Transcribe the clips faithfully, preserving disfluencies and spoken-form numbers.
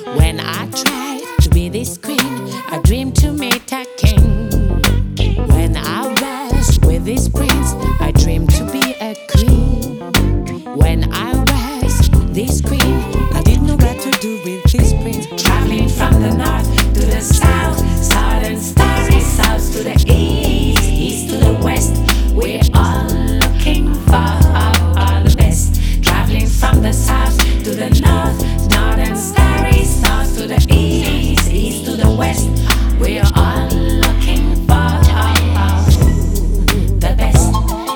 When I tried to be this queen, I dreamed to meet a king. When I was with this prince, I dreamed to be a queen. When I was this queen, I didn't know what to do with this prince. Traveling from the north to the south, south and starry, south to the east, east to the west. We're all looking for the best. Traveling from the south to the north, north and starry, south to the east, east to the west. We're all looking for the best.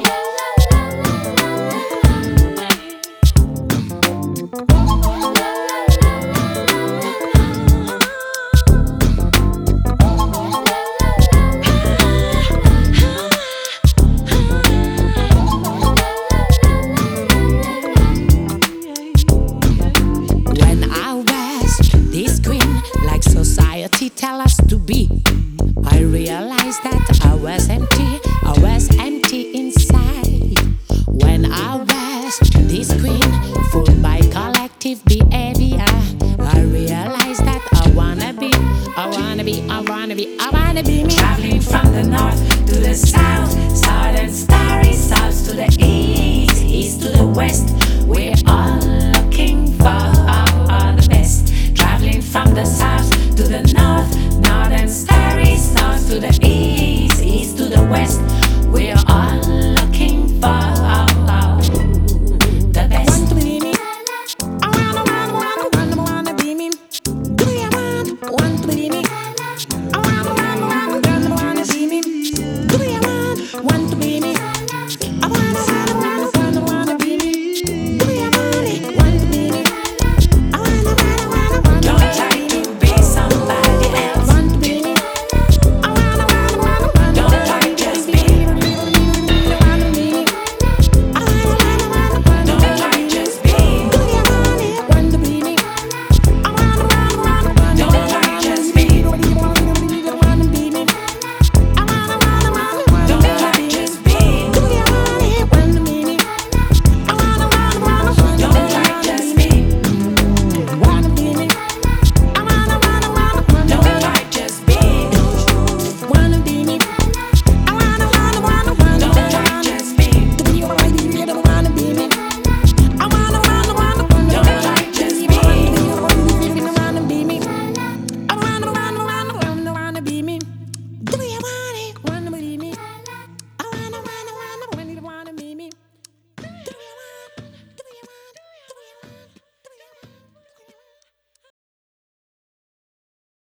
When I was this queen, like society tell us to be, I realized that I was empty, I was empty inside. When I was this queen, fooled by collective behavior, I realized that I wanna be, I wanna be, I wanna be, I wanna be me. Traveling from the north to the south, south and starry, south to the east, east to the west. We're all looking for the best. Traveling from the south to the north, north and starry, south to the east, east to the west.